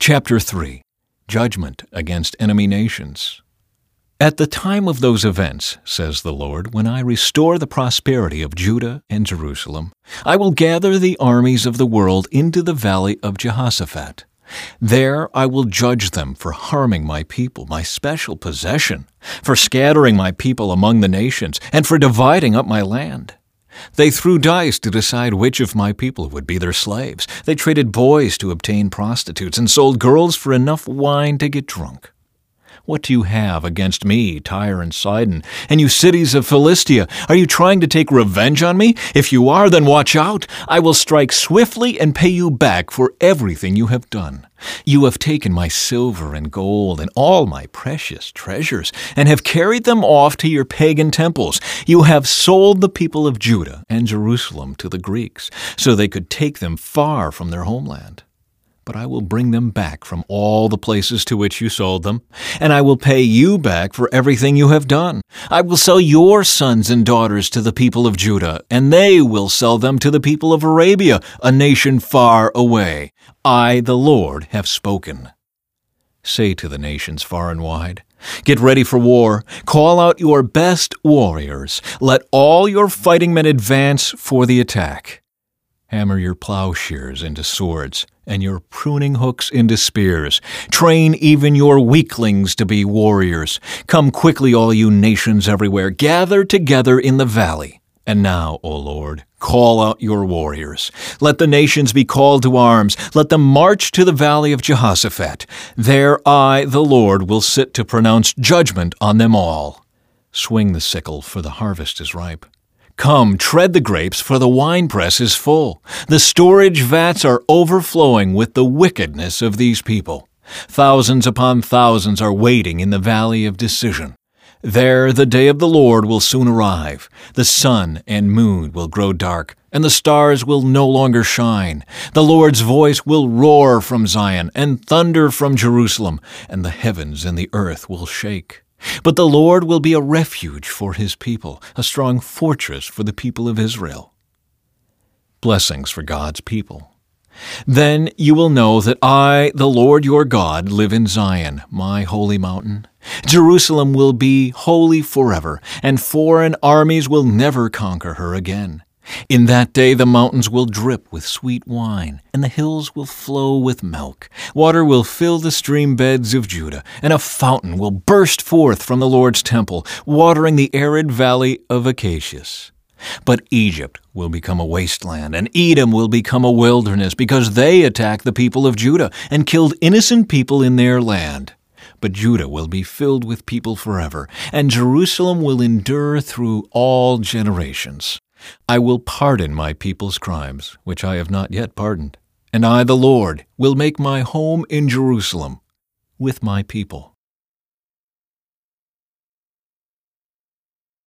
Chapter 3. Judgment against enemy nations. At the time of those events, says the Lord, when I restore the prosperity of Judah and Jerusalem, I will gather the armies of the world into the valley of Jehoshaphat. There I will judge them for harming my people, my special possession, for scattering my people among the nations, and for dividing up my land. They threw dice to decide which of my people would be their slaves. They traded boys to obtain prostitutes and sold girls for enough wine to get drunk. What do you have against me, Tyre and Sidon, and you cities of Philistia? Are you trying to take revenge on me? If you are, then watch out. I will strike swiftly and pay you back for everything you have done. You have taken my silver and gold and all my precious treasures, and have carried them off to your pagan temples. You have sold the people of Judah and Jerusalem to the Greeks, so they could take them far from their homeland. But I will bring them back from all the places to which you sold them, and I will pay you back for everything you have done. I will sell your sons and daughters to the people of Judah, and they will sell them to the people of Arabia, a nation far away. I, the Lord, have spoken. Say to the nations far and wide, get ready for war. Call out your best warriors. Let all your fighting men advance for the attack. Hammer your plowshares into swords, and your pruning hooks into spears. Train even your weaklings to be warriors. Come quickly, all you nations everywhere. Gather together in the valley. And now, O Lord, call out your warriors. Let the nations be called to arms. Let them march to the valley of Jehoshaphat. There I, the Lord, will sit to pronounce judgment on them all. Swing the sickle, for the harvest is ripe. Come, tread the grapes, for the winepress is full. The storage vats are overflowing with the wickedness of these people. Thousands upon thousands are waiting in the valley of decision. There the day of the Lord will soon arrive. The sun and moon will grow dark, and the stars will no longer shine. The Lord's voice will roar from Zion, and thunder from Jerusalem, and the heavens and the earth will shake. But the Lord will be a refuge for his people, a strong fortress for the people of Israel. Blessings for God's people. Then you will know that I, the Lord your God, live in Zion, my holy mountain. Jerusalem will be holy forever, and foreign armies will never conquer her again. In that day the mountains will drip with sweet wine, and the hills will flow with milk. Water will fill the stream beds of Judah, and a fountain will burst forth from the Lord's temple, watering the arid valley of Acacias. But Egypt will become a wasteland, and Edom will become a wilderness, because they attacked the people of Judah and killed innocent people in their land. But Judah will be filled with people forever, and Jerusalem will endure through all generations. I will pardon my people's crimes, which I have not yet pardoned, and I, the Lord, will make my home in Jerusalem with my people.